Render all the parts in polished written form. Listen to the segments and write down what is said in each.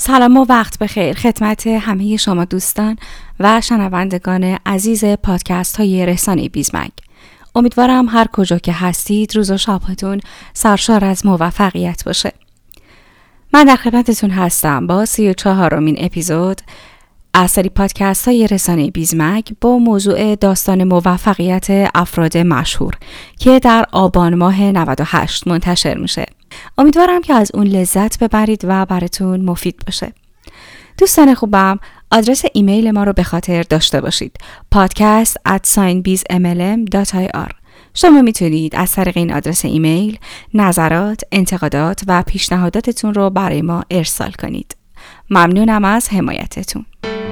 سلام و وقت بخیر خدمت همه شما دوستان و شنوندگان عزیز پادکست های رسانه بیزمک. امیدوارم هر کجا که هستید روز و شبتون سرشار از موفقیت باشه. من در خدمتتون هستم با 34مین اپیزود از سری پادکست های رسانه بیزمک با موضوع داستان موفقیت افراد مشهور که در آبان ماه 98 منتشر میشه. امیدوارم که از اون لذت ببرید و براتون مفید باشه. دوستان خوبم، آدرس ایمیل ما رو به خاطر داشته باشید: podcast@bizmlm.ir. شما میتونید از طریق این آدرس ایمیل نظرات، انتقادات و پیشنهاداتتون رو برای ما ارسال کنید. ممنونم از حمایتتون.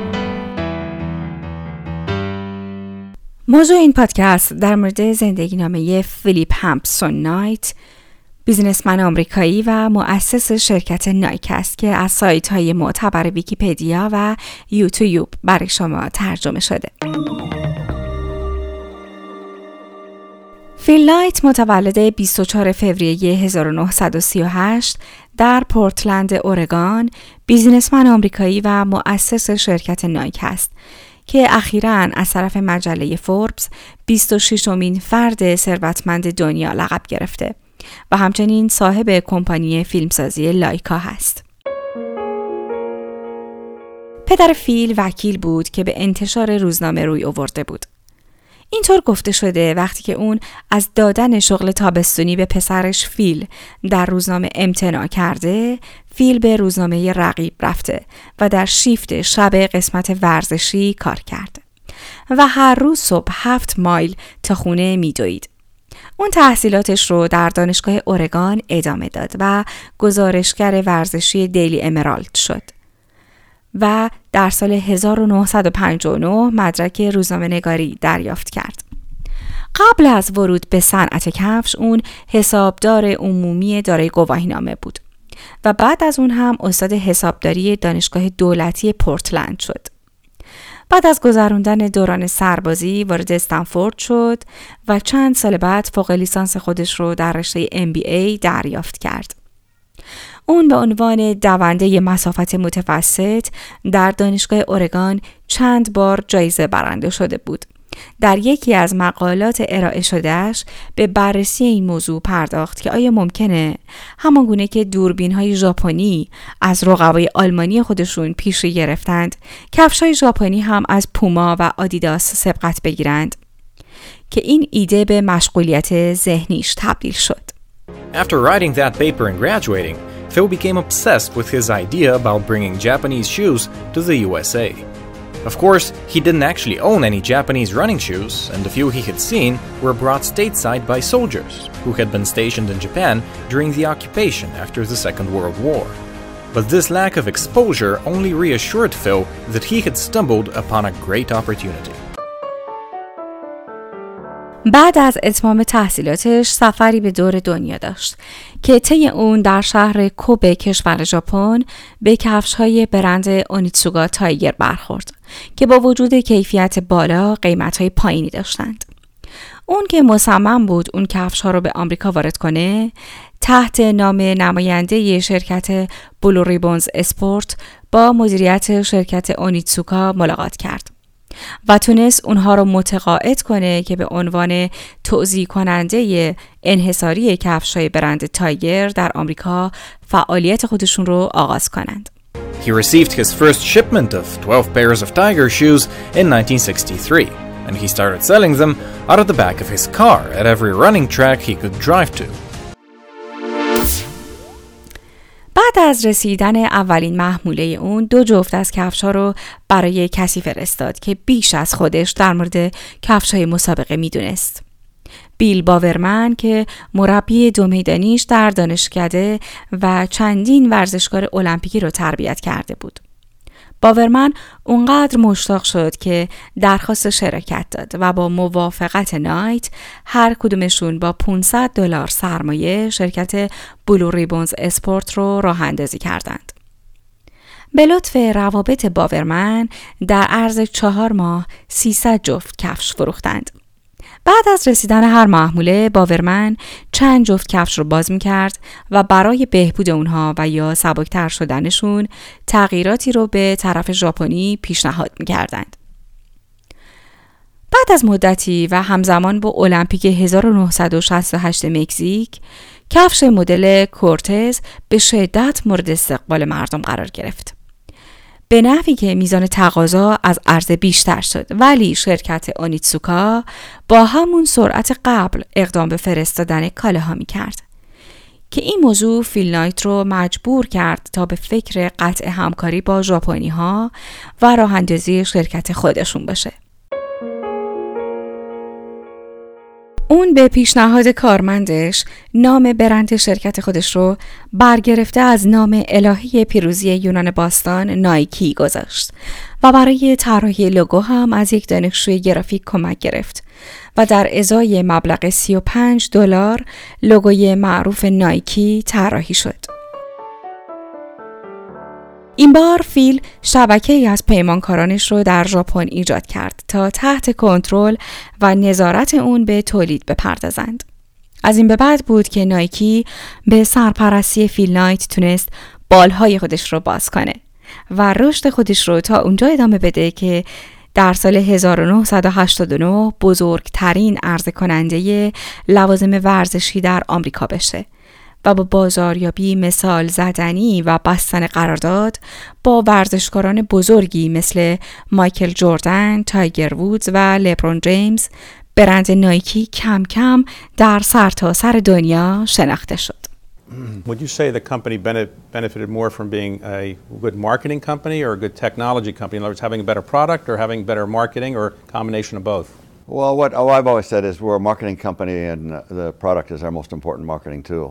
موضوع این پادکست در مورد زندگی نامه فیلیپ همپسون نایت، بیزنسمن آمریکایی و مؤسس شرکت نایک است که از سایت‌های معتبر ویکی‌پدیا و یوتیوب برای شما ترجمه شده. فیل نایت متولد 24 فوریه 1938 در پورتلند اورگان، بیزنسمن آمریکایی و مؤسس شرکت نایک است که اخیراً از طرف مجله فوربس 26مین فرد ثروتمند دنیا لقب گرفته و همچنین صاحب کمپانی فیلمسازی لایکا هست. پدر فیل وکیل بود که به انتشار روزنامه روی آورده بود. اینطور گفته شده وقتی که اون از دادن شغل تابستونی به پسرش فیل در روزنامه امتناع کرده، فیل به روزنامه رقیب رفته و در شیفت شب قسمت ورزشی کار کرده و هر روز صبح 7 مایل تا خونه میدوید. اون تحصیلاتش رو در دانشگاه اورگان ادامه داد و گزارشگر ورزشی دیلی امرالد شد و در سال 1959 مدرک روزنامه‌نگاری دریافت کرد. قبل از ورود به صنعت کفش اون حسابدار عمومی دارای گواهینامه بود و بعد از اون هم استاد حسابداری دانشگاه دولتی پورتلند شد. بعد از گذراندن دوران سربازی وارد استنفورد شد و چند سال بعد فوق لیسانس خودش رو در رشته MBA دریافت کرد. اون به عنوان دونده مسافت متوسط در دانشگاه اورگان چند بار جایزه برنده شده بود. در یکی از مقالات ارائه شدهش به بررسی این موضوع پرداخت که آیا ممکنه همانگونه که دوربین‌های ژاپنی از رقبای آلمانی خودشون پیشی گرفتند، کفش‌های ژاپنی هم از پوما و آدیداس سبقت بگیرند، که این ایده به مشغولیت ذهنیش تبدیل شد. After writing that paper and graduating, Phil became obsessed with his idea about bringing Japanese shoes to the USA. Of course, he didn't actually own any Japanese running shoes, and the few he had seen were brought stateside by soldiers who had been stationed in Japan during the occupation after the Second World War. But this lack of exposure only reassured Phil that he had stumbled upon a great opportunity. بعد از اتمام تحصیلاتش سفری به دور دنیا داشت که طی اون در شهر کوبه کشور ژاپن به کفش‌های برند اونیتسوگا تایگر برخورد که با وجود کیفیت بالا قیمت‌های پایینی داشتند. اون که مصمم بود اون کفش‌ها رو به آمریکا وارد کنه، تحت نام نماینده شرکت بلو ریبونز اسپورت با مدیریت شرکت اونیتسوگا ملاقات کرد و تونست اونها رو متقاعد کنه که به عنوان توزیع کننده انحصاری کفش‌های برند تایگر در آمریکا فعالیت خودشون رو آغاز کنند. He received his first shipment of 12 pairs of Tiger shoes in 1963, and he started selling them out of the back of his car at every running track he could drive to. بعد از رسیدن اولین محموله اون 2 جفت از کفش‌ها رو برای کسی فرستاد که بیش از خودش در مورد کفش‌های مسابقه میدونست. بیل باورمن که مربی 2 میدانیش در دانشکده و چندین ورزشکار المپیکی رو تربیت کرده بود. باورمن اونقدر مشتاق شد که درخواست شرکت داد و با موافقت نایت هر کدومشون با $500 سرمایه شرکت بلو ریبونز اسپورت رو راه اندازی کردند. به لطف روابط باورمن در عرض 4 ماه 300 جفت کفش فروختند بعد از رسیدن هر محموله باورمن چند جفت کفش رو باز می‌کرد و برای بهبود اونها و یا سبکتر شدنشون تغییراتی رو به طرف ژاپنی پیشنهاد می‌کردند. بعد از مدتی و همزمان با المپیک 1968 مکزیک، کفش مدل کورتز به شدت مورد استقبال مردم قرار گرفت. به نحوی که میزان تقاضا از عرضه بیشتر شد، ولی شرکت اونیتسوکا با همون سرعت قبل اقدام به فرستادن کالاها میکرد که این موضوع فیل نایت رو مجبور کرد تا به فکر قطع همکاری با ژاپنی ها و راه اندازی شرکت خودشون باشه. اون به پیشنهاد کارمندش نام برند شرکت خودش رو برگرفته از نام الهی پیروزی یونان باستان نایکی گذاشت و برای طراحی لوگو هم از یک دانشجوی گرافیک کمک گرفت و در ازای مبلغ $35 لوگوی معروف نایکی طراحی شد. این بار فیل شبکه‌ای از پیمانکارانش رو در ژاپن ایجاد کرد تا تحت کنترل و نظارت اون به تولید بپردازند. از این به بعد بود که نایکی به سرپرستی فیل نایت تونست بالهای خودش رو باز کنه و رشد خودش رو تا اونجا ادامه بده که در سال 1989 بزرگترین عرضه کننده لوازم ورزشی در آمریکا بشه و با بازاریابی مثال زدنی و بستن قرارداد با ورزشکاران بزرگی مثل مایکل جردن، تایگر وودز و لبرون جیمز برند نایکی کم کم در سرتاسر دنیا شناخته شد. Would you say the company benefited more from being a good marketing company or a good technology company? In other words, having a better product or having better marketing or a combination of both? Well, what I've always said is we're a marketing company and the product is our most important marketing tool.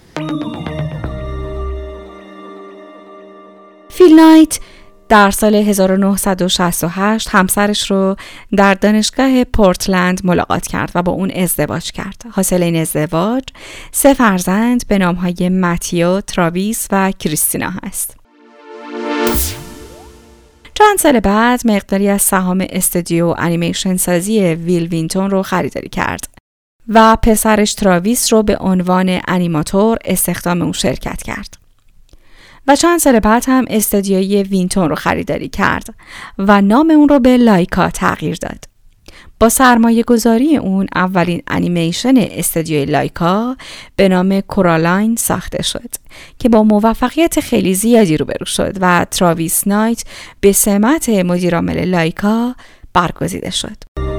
فیل نایت در سال 1968 همسرش رو در دانشگاه پورتلند ملاقات کرد و با اون ازدواج کرد. حاصل این ازدواج 3 فرزند به نامهای متیو، تراویس و کریستینا هست. چند سال بعد مقداری از سهام استودیو انیمیشن سازی ویل وینتون رو خریداری کرد و پسرش تراویس رو به عنوان انیماتور استخدام اون شرکت کرد. و چند سال بعد هم استودیوی وینتون رو خریداری کرد و نام اون رو به لایکا تغییر داد. با سرمایه گذاری اون اولین انیمیشن استودیوی لایکا به نام کورالاین ساخته شد که با موفقیت خیلی زیادی روبرو شد و تراویس نایت به سمت مدیرعامل لایکا برگزیده شد.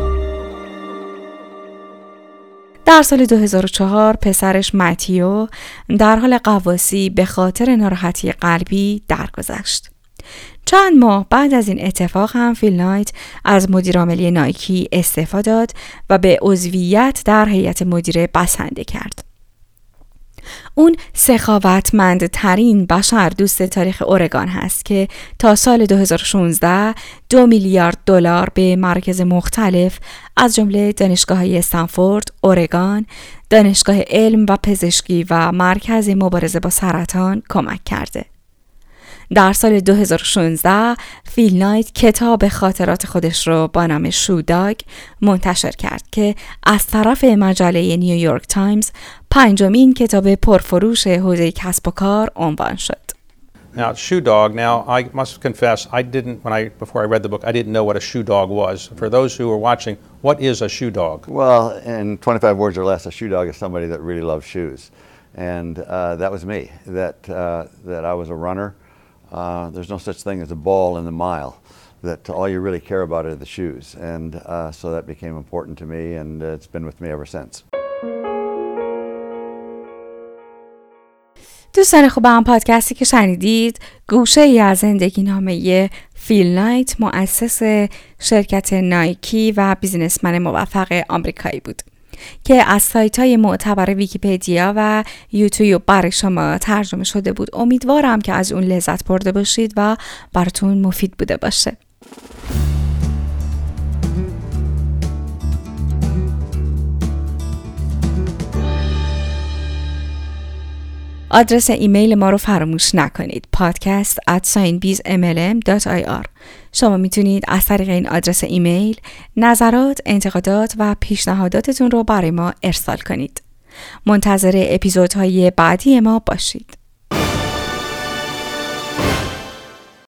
در سال 2004 پسرش متیو در حال غواصی به خاطر ناراحتی قلبی درگذشت. چند ماه بعد از این اتفاق هم فیل نایت از مدیرعاملی نایکی استعفا داد و به عضویت در هیئت مدیره بسنده کرد. اون سخاوتمندترین بشر دوست تاریخ اورگان هست که تا سال 2016 $2 میلیارد به مراکز مختلف از جمله دانشگاه‌های استنفورد، اورگان، دانشگاه علم و پزشکی و مرکز مبارزه با سرطان کمک کرده. در سال 2016 فیل نایت کتاب خاطرات خودش رو با نام شو داگ منتشر کرد که از طرف مجله نیویورک تایمز 5مین کتاب پرفروش حوزه کسب و کار عنوان شد. Now, shoe dog. Now, I must confess, before I read the book, I didn't know what a shoe dog was. For those who are watching, what is a shoe dog? Well, in 25 words or less, a shoe dog is somebody that really loves shoes. And that was me, that I was a runner. There's no such thing as a ball in the mile, that all you really care about are the shoes. And so that became important to me, and it's been with me ever since. دوستان خوبم، پادکستی که شنیدید گوشه ای از زندگی نامه فیل نایت، مؤسس شرکت نایکی و بیزینسمن موفق آمریکایی بود که از سایت‌های معتبر ویکی‌پدیا و یوتیوب برای شما ترجمه شده بود. امیدوارم که از اون لذت برده باشید و براتون مفید بوده باشه. آدرس ایمیل ما رو فراموش نکنید. podcast@bizmlm.ir. شما میتونید از طریق این آدرس ایمیل نظرات، انتقادات و پیشنهاداتتون رو برای ما ارسال کنید. منتظر اپیزودهای بعدی ما باشید.